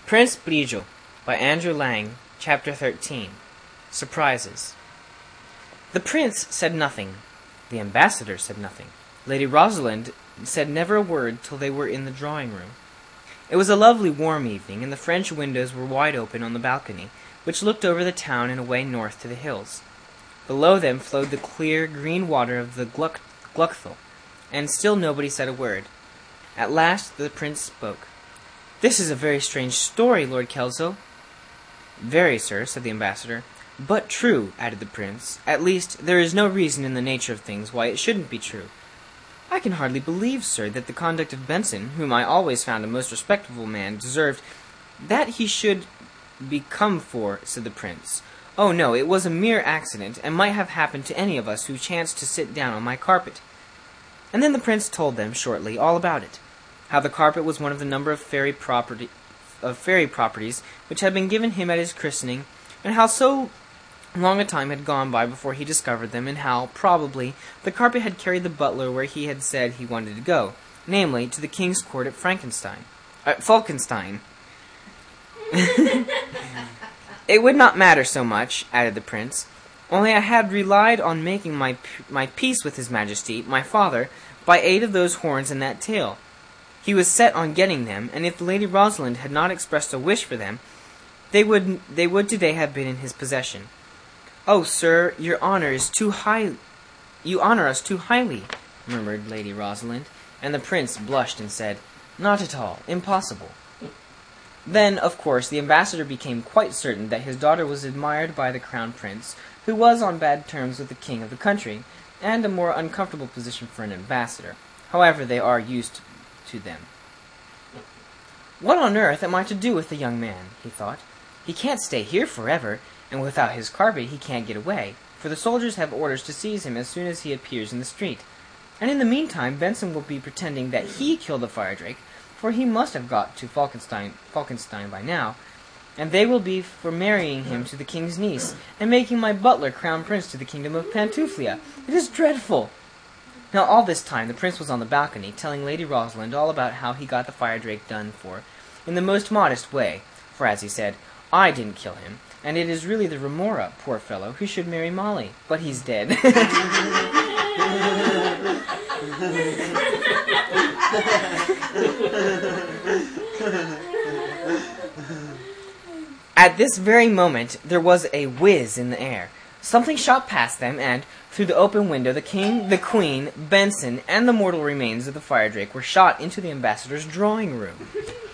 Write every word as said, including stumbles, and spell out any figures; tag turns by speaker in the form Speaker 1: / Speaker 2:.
Speaker 1: Prince Brijo by Andrew Lang, Chapter thirteen. Surprises. The prince said nothing. The ambassador said nothing. Lady Rosalind said never a word till they were in the drawing-room. It was a lovely warm evening, and the French windows were wide open on the balcony, which looked over the town and away north to the hills. Below them flowed the clear, green water of the Gluck Gluckthal, and still nobody said a word. At last the prince spoke. "This is a very strange story, Lord Kelso." "Very, sir," said the ambassador. "But true," added the prince. "At least, there is no reason in the nature of things why it shouldn't be true." "I can hardly believe, sir, that the conduct of Benson, whom I always found a most respectable man, deserved—" "That he should be come for," said the prince. "Oh, no, it was a mere accident, and might have happened to any of us who chanced to sit down on my carpet." And then the prince told them, shortly, all about it. How the carpet was one of the number of fairy property of fairy properties which had been given him at his christening, and how so long a time had gone by before he discovered them, and how, probably, the carpet had carried the butler where he had said he wanted to go, namely, to the king's court at Frankenstein. At Falkenstein. "It would not matter so much," added the prince, "only I had relied on making my my peace with his majesty, my father, by aid of those horns and that tail. He was set on getting them, and if Lady Rosalind had not expressed a wish for them, they would they would today have been in his possession." "Oh, sir, your honor is too high. You honor us too highly," murmured Lady Rosalind, and the prince blushed and said, "Not at all. Impossible." Then, of course, the ambassador became quite certain that his daughter was admired by the crown prince, who was on bad terms with the king of the country, and a more uncomfortable position for an ambassador. However, they are used to them. "What on earth am I to do with the young man?" he thought. "He can't stay here forever, and without his carpet he can't get away, for the soldiers have orders to seize him as soon as he appears in the street. And in the meantime Benson will be pretending that he killed the fire drake, for he must have got to Falkenstein, Falkenstein by now, and they will be for marrying him to the king's niece, and making my butler crown prince to the kingdom of Pantuflia. It is dreadful!" Now all this time the prince was on the balcony, telling Lady Rosalind all about how he got the fire drake done for, in the most modest way, for, as he said, "I didn't kill him, and it is really the Remora, poor fellow, who should marry Molly, but he's dead." At this very moment there was a whiz in the air. Something shot past them, and, through the open window, the king, the queen, Benson, and the mortal remains of the fire drake were shot into the ambassador's drawing-room.